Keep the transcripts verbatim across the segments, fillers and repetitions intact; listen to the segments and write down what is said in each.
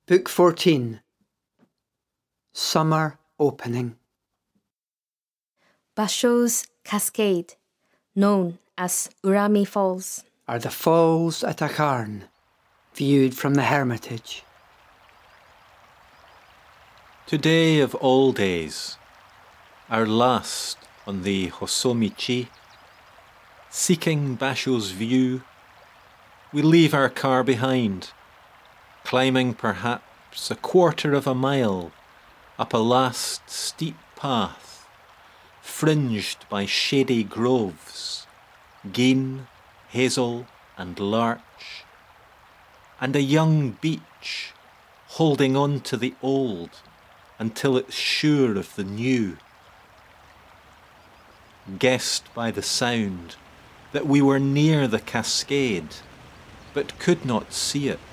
Book fourteen. Summer Opening. Basho's Cascade, known as Urami Falls, Are the falls at Acharn, viewed from the hermitage. Today of all days, our last on the Hosomichi, seeking Basho's view, we leave our car behind, climbing perhaps a quarter of a mile up a last steep path, fringed by shady groves, gean, hazel and larch, and a young beech holding on to the old until it's sure of the new. Guessed by the sound that we were near the cascade, but could not see it.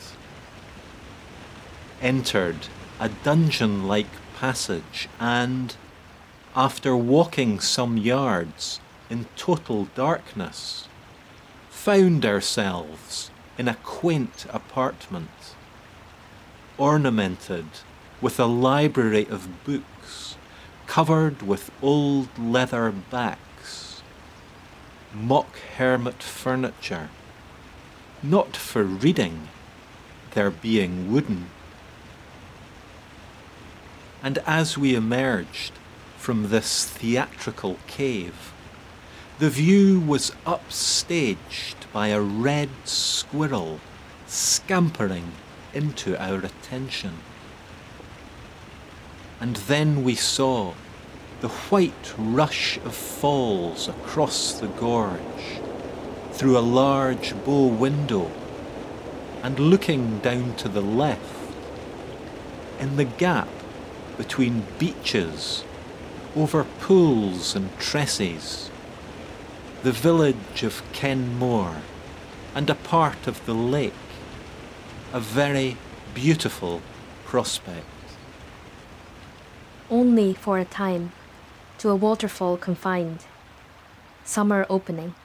Entered a dungeon-like passage and, after walking some yards in total darkness, found ourselves in a quaint apartment, ornamented with a library of books covered with old leather backs, mock hermit furniture, not for reading, there being wooden. And as we emerged from this theatrical cave, the view was upstaged by a red squirrel scampering into our attention. And then we saw the white rush of falls across the gorge through a large bow window, and looking down to the left, in the gap between beeches, over pools and tresses, the village of Kenmore and a part of the lake, a very beautiful prospect. only for a time, to a waterfall confined. Summer opening.